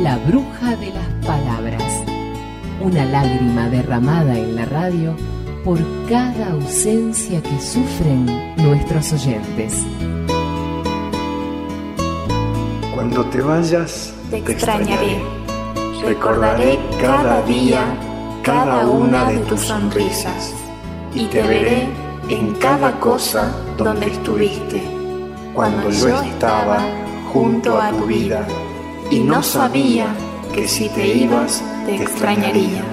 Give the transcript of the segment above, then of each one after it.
La bruja de las palabras. Una lágrima derramada en la radio por cada ausencia que sufren nuestros oyentes. Cuando te vayas, te extrañaré. Recordaré cada día, cada una de tus sonrisas. Y te veré en cada cosa donde estuviste. Cuando yo estaba junto a tu vida y no sabía que si te ibas te extrañaría.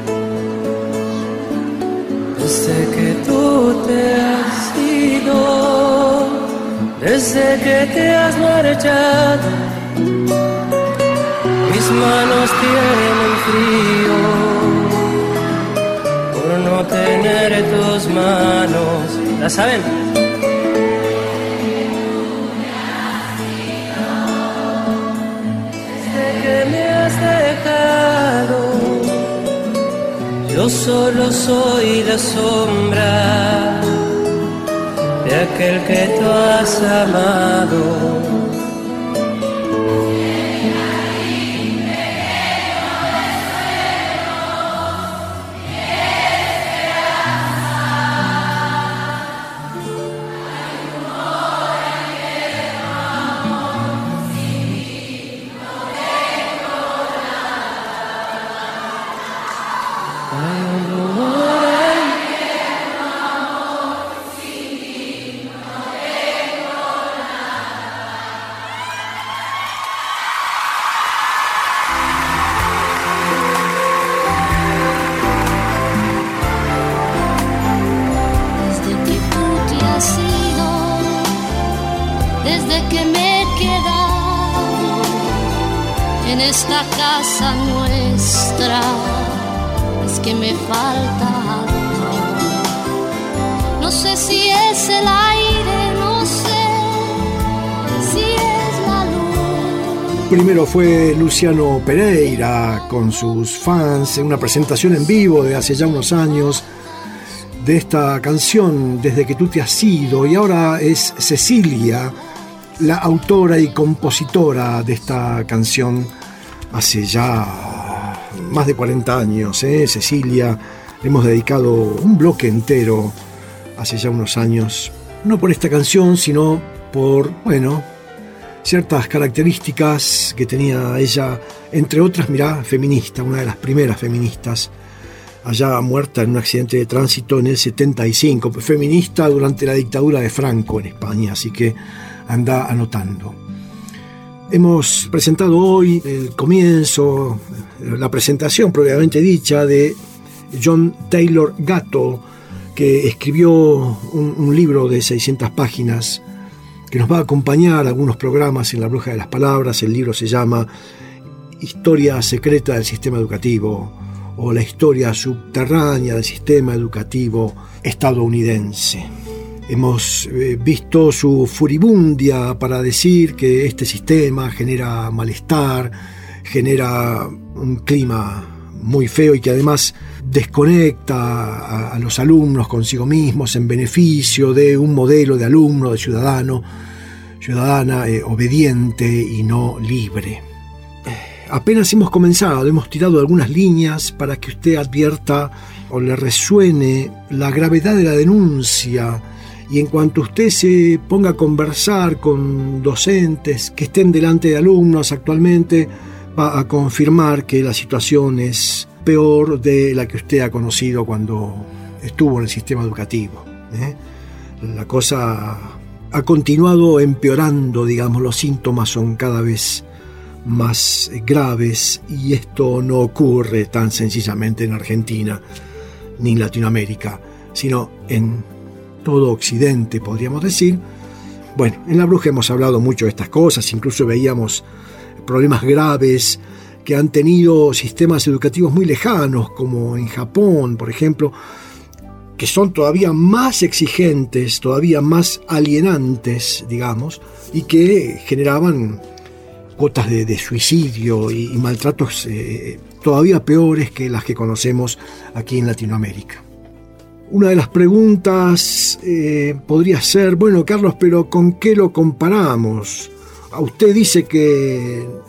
Desde que tú te has ido, desde que te has marchado, mis manos tienen frío por no tener tus manos. ¿La saben? Desde que me has dejado, yo solo soy la sombra de aquel que tú has amado. Esta casa nuestra es que me falta algo. No sé si es el aire, no sé si es la luz. Primero fue Luciano Pereira con sus fans en una presentación en vivo de hace ya unos años de esta canción, Desde que tú te has ido, y ahora es Cecilia, la autora y compositora de esta canción. Hace ya más de 40 años, Cecilia, le hemos dedicado un bloque entero hace ya unos años, no por esta canción, sino por, ciertas características que tenía ella, entre otras, feminista, una de las primeras feministas, allá muerta en un accidente de tránsito en el 75, feminista durante la dictadura de Franco en España, así que anda anotando. Hemos presentado hoy el comienzo, la presentación propiamente dicha de John Taylor Gatto, que escribió un libro de 600 páginas que nos va a acompañar a algunos programas en La Bruja de las Palabras. El libro se llama Historia secreta del sistema educativo, o la historia subterránea del sistema educativo estadounidense. Hemos visto su furibundia para decir que este sistema genera malestar, genera un clima muy feo y que además desconecta a los alumnos consigo mismos en beneficio de un modelo de alumno, de ciudadana obediente y no libre. Apenas hemos comenzado, hemos tirado algunas líneas para que usted advierta o le resuene la gravedad de la denuncia. Y en cuanto usted se ponga a conversar con docentes que estén delante de alumnos actualmente, va a confirmar que la situación es peor de la que usted ha conocido cuando estuvo en el sistema educativo. La cosa ha continuado empeorando, los síntomas son cada vez más graves y esto no ocurre tan sencillamente en Argentina ni en Latinoamérica, sino en todo Occidente, podríamos decir. En La Bruja hemos hablado mucho de estas cosas, incluso veíamos problemas graves que han tenido sistemas educativos muy lejanos, como en Japón, por ejemplo, que son todavía más exigentes, todavía más alienantes, y que generaban cuotas de suicidio y maltratos todavía peores que las que conocemos aquí en Latinoamérica. Una de las preguntas podría ser, Carlos, pero ¿con qué lo comparamos? Usted dice que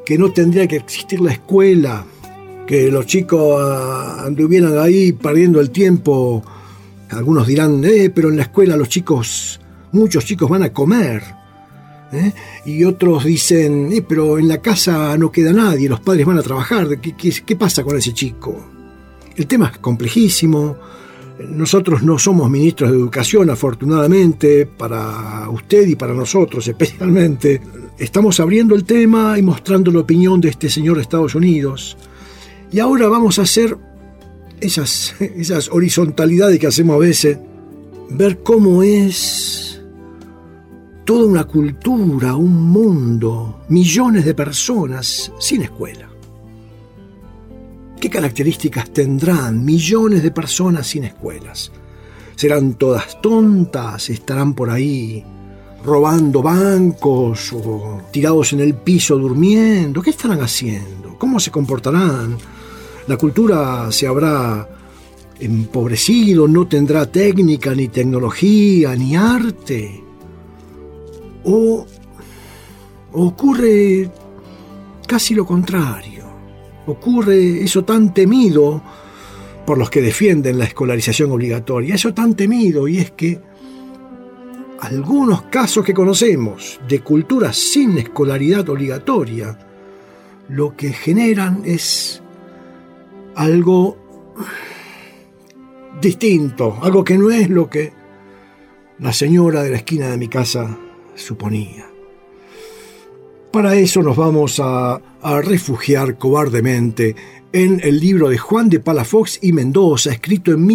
que no tendría que existir la escuela, que los chicos anduvieran ahí perdiendo el tiempo. Algunos dirán, pero en la escuela muchos chicos van a comer. Y otros dicen, pero en la casa no queda nadie, los padres van a trabajar. ¿Qué pasa con ese chico? El tema es complejísimo. Nosotros no somos ministros de educación, afortunadamente, para usted y para nosotros especialmente. Estamos abriendo el tema y mostrando la opinión de este señor de Estados Unidos. Y ahora vamos a hacer esas horizontalidades que hacemos a veces, ver cómo es toda una cultura, un mundo, millones de personas sin escuela. ¿Qué características tendrán millones de personas sin escuelas? ¿Serán todas tontas? ¿Estarán por ahí robando bancos o tirados en el piso durmiendo? ¿Qué estarán haciendo? ¿Cómo se comportarán? ¿La cultura se habrá empobrecido? ¿No tendrá técnica, ni tecnología, ni arte? ¿O ocurre casi lo contrario? Ocurre eso tan temido por los que defienden la escolarización obligatoria, eso tan temido, y es que algunos casos que conocemos de culturas sin escolaridad obligatoria, lo que generan es algo distinto, algo que no es lo que la señora de la esquina de mi casa suponía. Para eso nos vamos a refugiar cobardemente en el libro de Juan de Palafox y Mendoza, escrito en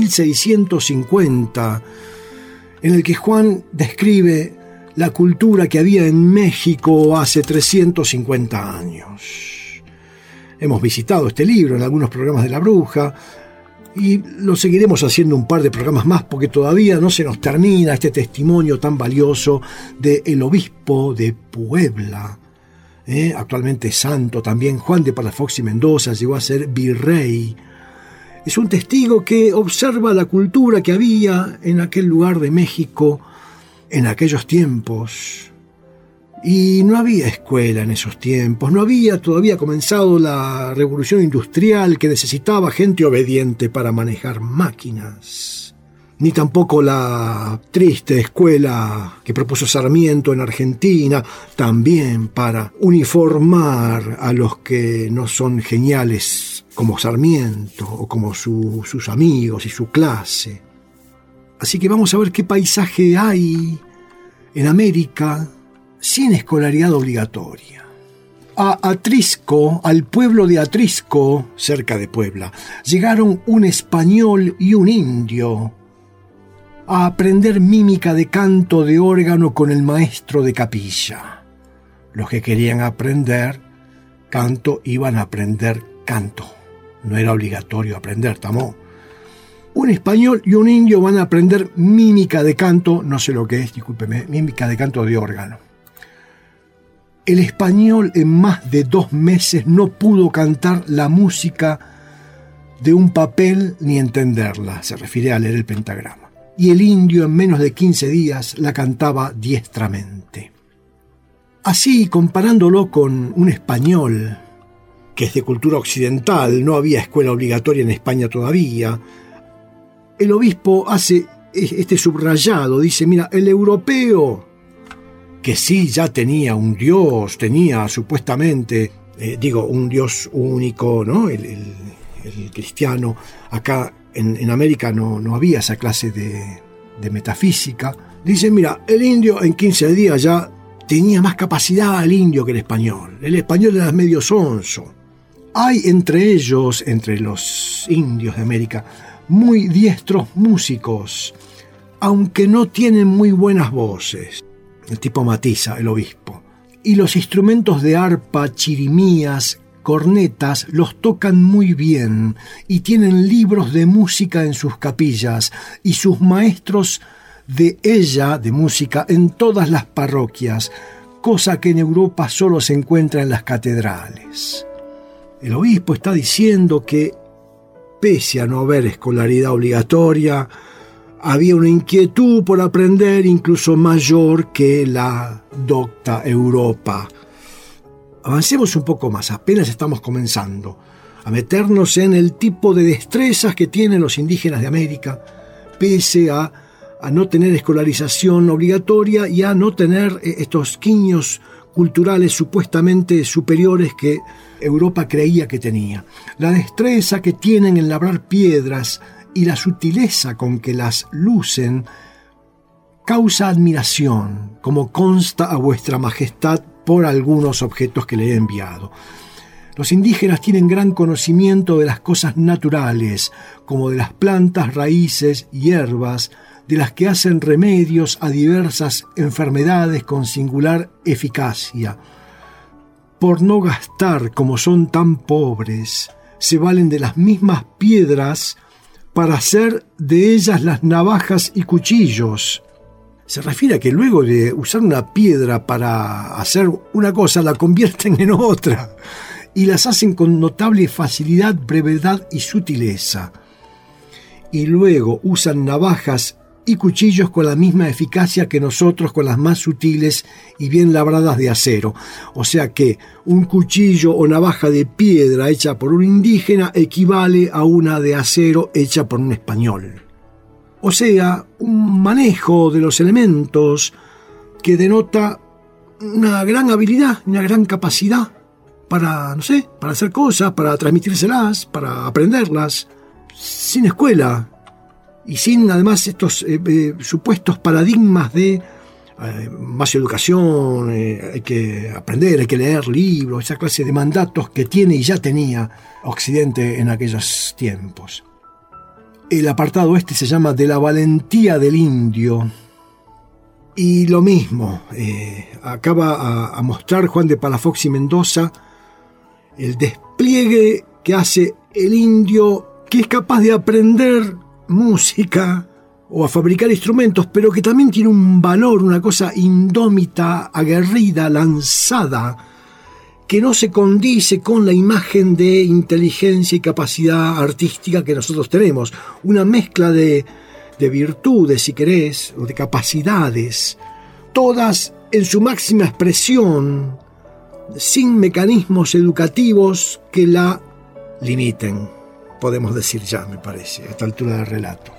1650, en el que Juan describe la cultura que había en México hace 350 años. Hemos visitado este libro en algunos programas de La Bruja y lo seguiremos haciendo un par de programas más porque todavía no se nos termina este testimonio tan valioso del obispo de Puebla. Actualmente santo también, Juan de Palafox y Mendoza, llegó a ser virrey. Es un testigo que observa la cultura que había en aquel lugar de México en aquellos tiempos. Y no había escuela en esos tiempos, no había todavía comenzado la revolución industrial que necesitaba gente obediente para manejar máquinas. Ni tampoco la triste escuela que propuso Sarmiento en Argentina, también para uniformar a los que no son geniales como Sarmiento o como sus amigos y su clase. Así que vamos a ver qué paisaje hay en América sin escolaridad obligatoria. A Atrisco, al pueblo de Atrisco, cerca de Puebla, llegaron un español y un indio a aprender mímica de canto de órgano con el maestro de capilla. Los que querían aprender canto iban a aprender canto. No era obligatorio aprender tamó. Un español y un indio van a aprender mímica de canto, no sé lo que es, discúlpeme, mímica de canto de órgano. El español en más de 2 meses no pudo cantar la música de un papel ni entenderla, se refiere a leer el pentagrama. Y el indio en menos de 15 días la cantaba diestramente. Así, comparándolo con un español, que es de cultura occidental, no había escuela obligatoria en España todavía, el obispo hace este subrayado, dice, mira, el europeo, que sí ya tenía un dios, tenía supuestamente, un dios único, ¿no? El cristiano, acá en América no había esa clase de metafísica. Dice, mira, el indio en 15 días ya tenía más capacidad el indio que el español. El español era medio sonso. Hay entre ellos, entre los indios de América, muy diestros músicos, aunque no tienen muy buenas voces. El tipo matiza, el obispo. Y los instrumentos de arpa, chirimías, cornetas los tocan muy bien y tienen libros de música en sus capillas y sus maestros de música en todas las parroquias, cosa que en Europa solo se encuentra en las catedrales. El obispo está diciendo que, pese a no haber escolaridad obligatoria, había una inquietud por aprender incluso mayor que la docta Europa. Avancemos un poco más, apenas estamos comenzando a meternos en el tipo de destrezas que tienen los indígenas de América, pese a no tener escolarización obligatoria y a no tener estos quiños culturales supuestamente superiores que Europa creía que tenía. La destreza que tienen en labrar piedras y la sutileza con que las lucen causa admiración, como consta a vuestra majestad por algunos objetos que le he enviado. Los indígenas tienen gran conocimiento de las cosas naturales, como de las plantas, raíces, hierbas, de las que hacen remedios a diversas enfermedades con singular eficacia. Por no gastar, como son tan pobres, se valen de las mismas piedras para hacer de ellas las navajas y cuchillos. Se refiere a que luego de usar una piedra para hacer una cosa, la convierten en otra y las hacen con notable facilidad, brevedad y sutileza. Y luego usan navajas y cuchillos con la misma eficacia que nosotros con las más sutiles y bien labradas de acero. O sea que un cuchillo o navaja de piedra hecha por un indígena equivale a una de acero hecha por un español. O sea, un manejo de los elementos que denota una gran habilidad, una gran capacidad para, no sé, para hacer cosas, para transmitírselas, para aprenderlas, sin escuela. Y sin, además, estos supuestos paradigmas de más educación, hay que aprender, hay que leer libros, esa clase de mandatos que tiene y ya tenía Occidente en aquellos tiempos. El apartado este se llama De la valentía del indio. Y lo mismo, acaba a mostrar Juan de Palafox y Mendoza el despliegue que hace el indio, que es capaz de aprender música o a fabricar instrumentos, pero que también tiene un valor, una cosa indómita, aguerrida, lanzada, que no se condice con la imagen de inteligencia y capacidad artística que nosotros tenemos. Una mezcla de virtudes, si querés, o de capacidades, todas en su máxima expresión, sin mecanismos educativos que la limiten. Podemos decir ya, me parece, a esta altura del relato.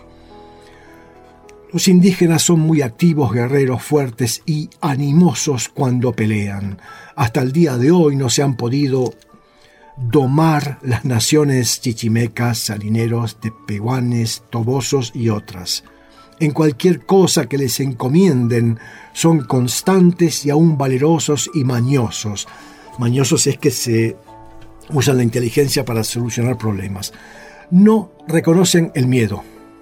Los indígenas son muy activos, guerreros, fuertes y animosos cuando pelean. Hasta el día de hoy no se han podido domar las naciones chichimecas, salineros, tepehuanes, tobosos y otras. En cualquier cosa que les encomienden son constantes y aún valerosos y mañosos. Mañosos es que se usan la inteligencia para solucionar problemas. No reconocen el miedo.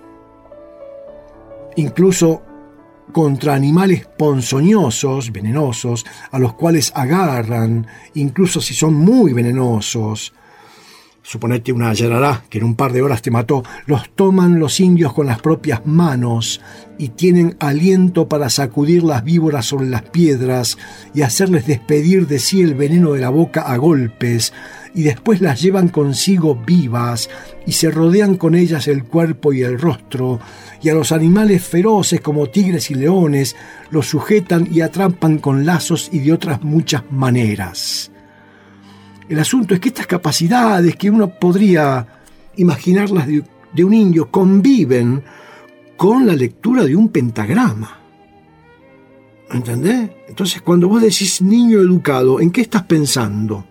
Incluso contra animales ponzoñosos, venenosos, a los cuales agarran, incluso si son muy venenosos. Suponete una yarará que en un par de horas te mató. Los toman los indios con las propias manos y tienen aliento para sacudir las víboras sobre las piedras y hacerles despedir de sí el veneno de la boca a golpes, y después las llevan consigo vivas y se rodean con ellas el cuerpo y el rostro, y a los animales feroces como tigres y leones los sujetan y atrapan con lazos y de otras muchas maneras. El asunto es que estas capacidades que uno podría imaginarlas de un indio conviven con la lectura de un pentagrama. ¿Entendés? Entonces, cuando vos decís niño educado, ¿en qué estás pensando?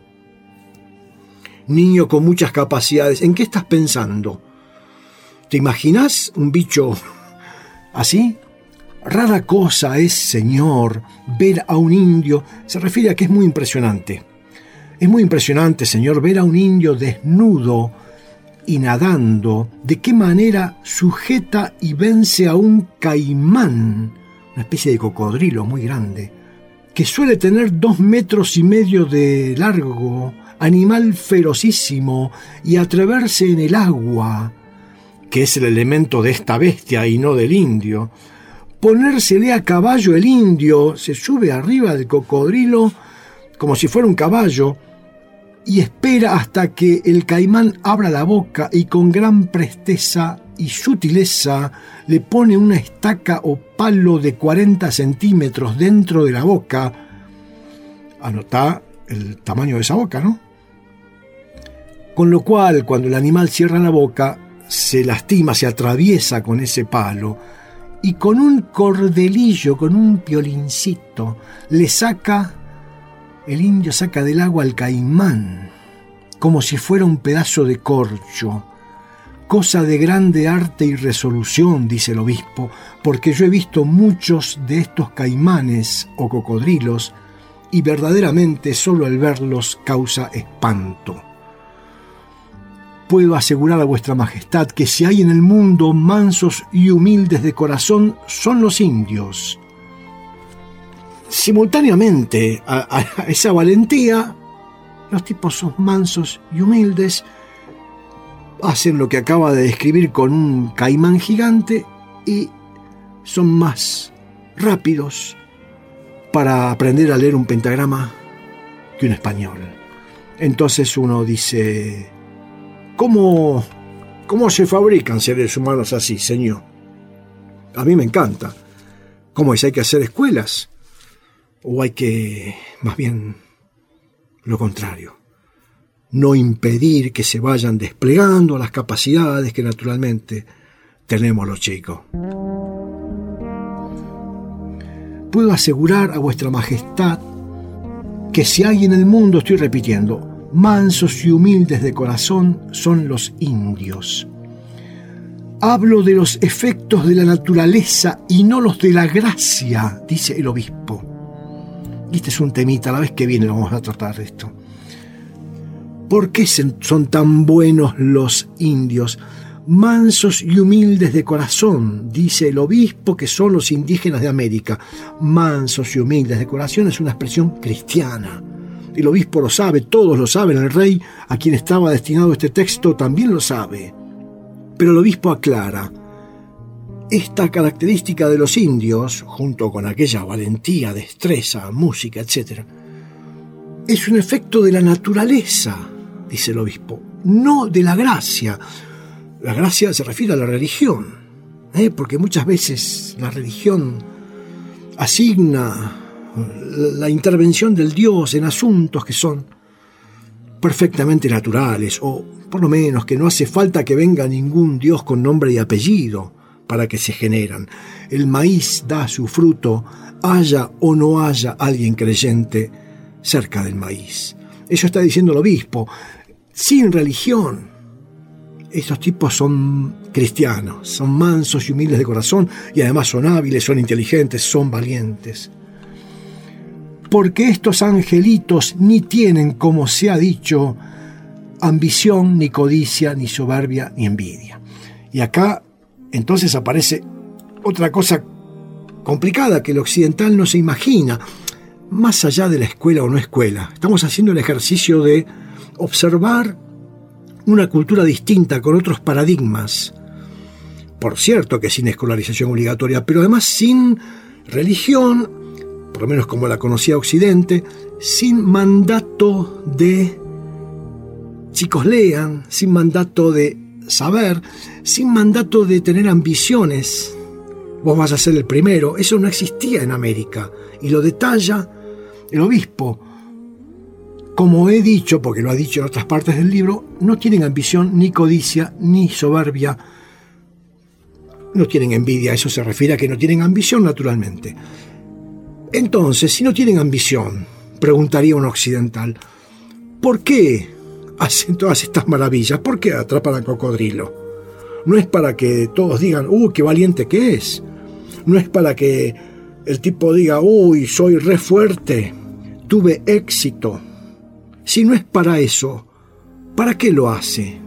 Niño con muchas capacidades, ¿en qué estás pensando? ¿Te imaginás un bicho así? Rara cosa es, señor, ver a un indio. Se refiere a que es muy impresionante. Es muy impresionante, señor, ver a un indio desnudo y nadando, de qué manera sujeta y vence a un caimán, una especie de cocodrilo muy grande, que suele tener 2 metros y medio de largo, animal ferocísimo, y atreverse en el agua, que es el elemento de esta bestia y no del indio. Ponérsele a caballo el indio, se sube arriba del cocodrilo como si fuera un caballo, y espera hasta que el caimán abra la boca y con gran presteza y sutileza le pone una estaca o palo de 40 centímetros dentro de la boca. Anotá el tamaño de esa boca, ¿no? Con lo cual, cuando el animal cierra la boca, se lastima, se atraviesa con ese palo y con un cordelillo, con un piolincito, el indio saca del agua al caimán, como si fuera un pedazo de corcho. Cosa de grande arte y resolución, dice el obispo, porque yo he visto muchos de estos caimanes o cocodrilos y verdaderamente solo el verlos causa espanto. Puedo asegurar a vuestra majestad que si hay en el mundo mansos y humildes de corazón, son los indios. Simultáneamente a esa valentía, los tipos son mansos y humildes, hacen lo que acaba de describir con un caimán gigante y son más rápidos para aprender a leer un pentagrama que un español. Entonces uno dice, ¿cómo se fabrican seres humanos así, señor? A mí me encanta. ¿Cómo es? ¿Hay que hacer escuelas? ¿O hay que, más bien, lo contrario? No impedir que se vayan desplegando las capacidades que naturalmente tenemos los chicos. Puedo asegurar a vuestra majestad que si hay en el mundo, estoy repitiendo, mansos y humildes de corazón, son los indios. Hablo de los efectos de la naturaleza y no los de la gracia, dice el obispo. Y este es un temita, la vez que viene vamos a tratar de esto. ¿Por qué son tan buenos los indios? Mansos y humildes de corazón, dice el obispo, que son los indígenas de América. Mansos y humildes de corazón es una expresión cristiana. El obispo lo sabe, todos lo saben, el rey a quien estaba destinado este texto también lo sabe. Pero el obispo aclara, esta característica de los indios, junto con aquella valentía, destreza, música, etc., es un efecto de la naturaleza, dice el obispo, no de la gracia. La gracia se refiere a la religión, porque muchas veces la religión asigna la intervención del Dios en asuntos que son perfectamente naturales, o por lo menos que no hace falta que venga ningún Dios con nombre y apellido para que se generan. El maíz da su fruto, haya o no haya alguien creyente cerca del maíz. Eso está diciendo el obispo. Sin religión, estos tipos son cristianos, son mansos y humildes de corazón y además son hábiles, son inteligentes, son valientes. Porque estos angelitos ni tienen, como se ha dicho, ambición, ni codicia, ni soberbia, ni envidia. Y acá entonces aparece otra cosa complicada que el occidental no se imagina, más allá de la escuela o no escuela. Estamos haciendo el ejercicio de observar una cultura distinta con otros paradigmas. Por cierto que sin escolarización obligatoria, pero además sin religión, por lo menos como la conocía Occidente, sin mandato de chicos lean, sin mandato de saber, sin mandato de tener ambiciones. Vos vas a ser el primero. Eso no existía en América. Y lo detalla el obispo. Como he dicho, porque lo ha dicho en otras partes del libro, no tienen ambición, ni codicia, ni soberbia. No tienen envidia. Eso se refiere a que no tienen ambición naturalmente. Entonces, si no tienen ambición, preguntaría un occidental, ¿por qué hacen todas estas maravillas? ¿Por qué atrapan al cocodrilo? No es para que todos digan, qué valiente que es. No es para que el tipo diga, soy re fuerte, tuve éxito. Si no es para eso, ¿para qué lo hace?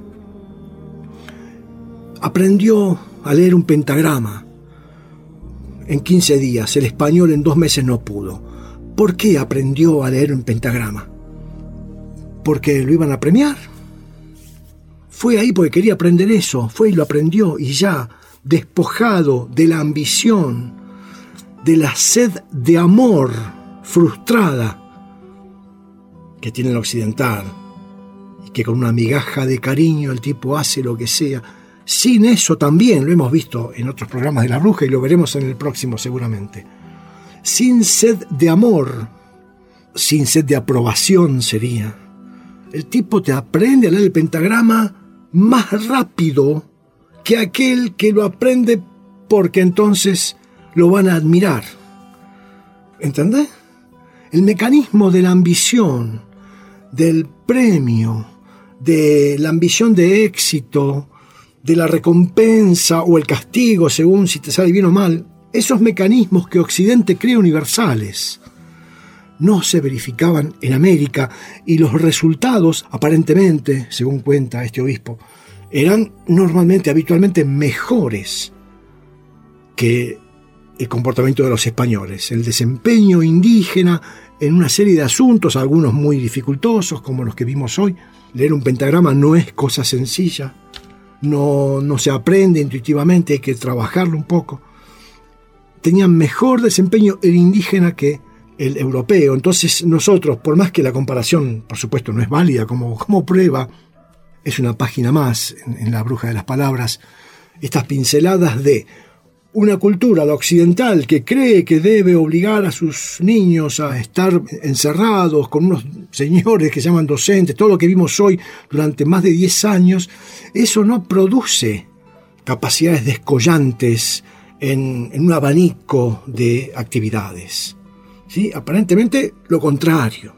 Aprendió a leer un pentagrama en 15 días, el español en 2 meses no pudo. ¿Por qué aprendió a leer un pentagrama? ¿Porque lo iban a premiar? Fue ahí porque quería aprender eso, fue y lo aprendió, y ya, despojado de la ambición, de la sed de amor frustrada que tiene el occidental, y que con una migaja de cariño el tipo hace lo que sea. Sin eso también, lo hemos visto en otros programas de La Bruja y lo veremos en el próximo seguramente. Sin sed de amor, sin sed de aprobación sería. El tipo te aprende a leer el pentagrama más rápido que aquel que lo aprende porque entonces lo van a admirar. ¿Entendés? El mecanismo de la ambición, del premio, de la ambición de éxito, de la recompensa o el castigo, según si te sale bien o mal, esos mecanismos que Occidente cree universales, no se verificaban en América, y los resultados, aparentemente, según cuenta este obispo, eran habitualmente mejores que el comportamiento de los españoles. El desempeño indígena en una serie de asuntos, algunos muy dificultosos, como los que vimos hoy. Leer un pentagrama no es cosa sencilla, no se aprende intuitivamente, hay que trabajarlo un poco. Tenían mejor desempeño el indígena que el europeo. Entonces nosotros, por más que la comparación, por supuesto, no es válida como prueba, es una página más en La Bruja de las Palabras, estas pinceladas de una cultura, la occidental, que cree que debe obligar a sus niños a estar encerrados con unos señores que se llaman docentes, todo lo que vimos hoy durante más de 10 años, eso no produce capacidades descollantes en un abanico de actividades. ¿Sí? Aparentemente lo contrario,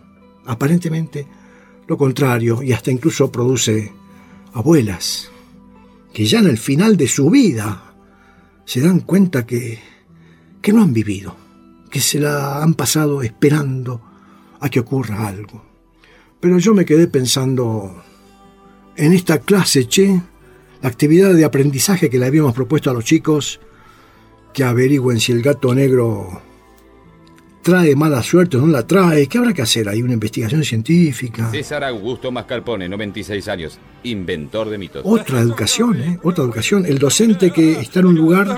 y hasta incluso produce abuelas que ya en el final de su vida se dan cuenta que no han vivido, que se la han pasado esperando a que ocurra algo. Pero yo me quedé pensando en esta clase, la actividad de aprendizaje que le habíamos propuesto a los chicos, que averigüen si el gato negro trae mala suerte o no la trae. ¿Qué habrá que hacer? ¿Hay una investigación científica? César Augusto Mascarpone, 96 años, inventor de mitos. Otra educación, otra educación. El docente que está en un lugar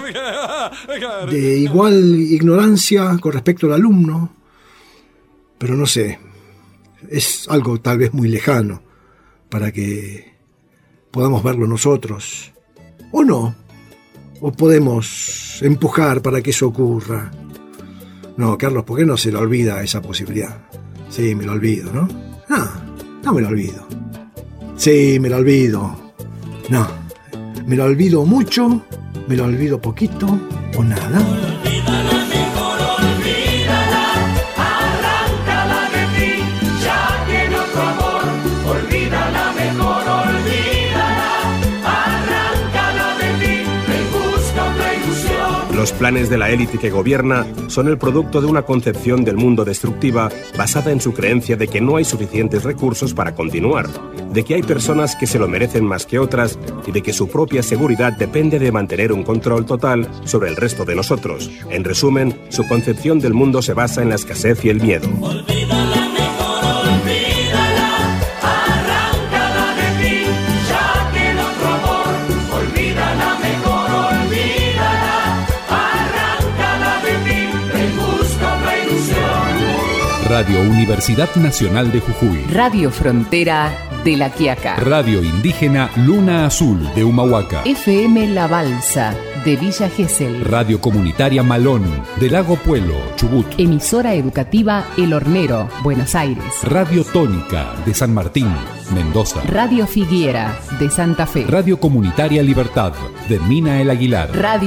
de igual ignorancia con respecto al alumno. Pero no sé, es algo tal vez muy lejano para que podamos verlo nosotros. ¿O no? ¿O podemos empujar para que eso ocurra? No, Carlos, ¿por qué no se le olvida esa posibilidad? Sí, me lo olvido, ¿no? No me lo olvido. Sí, me lo olvido. No, me lo olvido mucho, me lo olvido poquito o nada. Olvídala mejor, olvídala, arráncala de ti, ya tiene otro amor. Olvídala mejor, olvídala, arráncala de ti, ven, busca otra ilusión. Los planes de la élite que gobierna son el producto de una concepción del mundo destructiva basada en su creencia de que no hay suficientes recursos para continuar, de que hay personas que se lo merecen más que otras y de que su propia seguridad depende de mantener un control total sobre el resto de nosotros. En resumen, su concepción del mundo se basa en la escasez y el miedo. Olvídala mejor, olvídala, arráncala de ti, ya tiene otro amor. Olvídala mejor, olvídala, arráncala de ti, ven, busca otra ilusión. Radio Universidad Nacional de Jujuy. Radio Frontera de La Quiaca. Radio Indígena Luna Azul de Humahuaca. FM La Balsa de Villa Gesell. Radio Comunitaria Malón de Lago Puelo, Chubut. Emisora educativa El Hornero, Buenos Aires. Radio Tónica de San Martín, Mendoza. Radio Figuera de Santa Fe. Radio Comunitaria Libertad de Mina El Aguilar.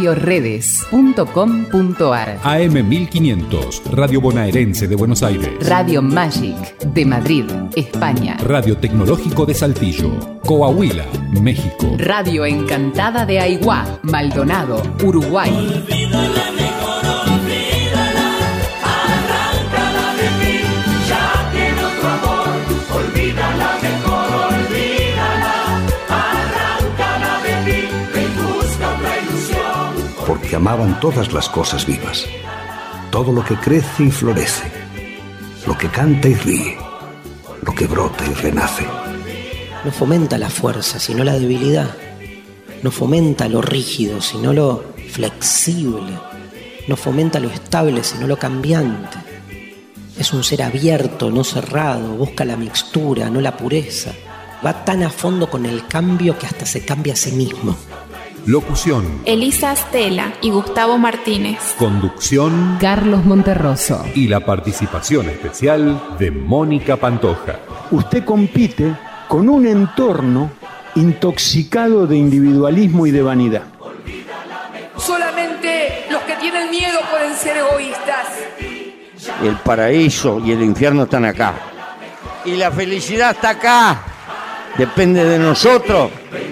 radioredes.com.ar. AM 1500, Radio Bonaerense de Buenos Aires. Radio Magic de Madrid, España. Radio Tecnológico de Saltillo, Coahuila, México. Radio Encantada de Aiguá, Maldonado, Uruguay. Olvídala mejor, olvídala, arráncala de ti, ya tiene otro amor. Olvídala mejor, olvídala, arráncala de ti, ven, busca otra ilusión. Porque amaban todas las cosas vivas, todo lo que crece y florece, lo que canta y ríe, lo que brota y renace. No fomenta la fuerza, sino la debilidad. No fomenta lo rígido, sino lo flexible. No fomenta lo estable, sino lo cambiante. Es un ser abierto, no cerrado. Busca la mixtura, no la pureza. Va tan a fondo con el cambio que hasta se cambia a sí mismo. Locución: Elisa Stella y Gustavo Martínez. Conducción: Carlos Monterroso. Y la participación especial de Mónica Pantoja. Usted compite con un entorno intoxicado de individualismo y de vanidad. Solamente los que tienen miedo pueden ser egoístas. El paraíso y el infierno están acá. Y la felicidad está acá. Depende de nosotros.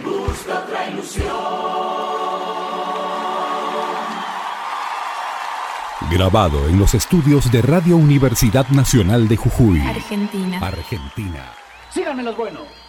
Grabado en los estudios de Radio Universidad Nacional de Jujuy, Argentina. Argentina. Síganme los buenos.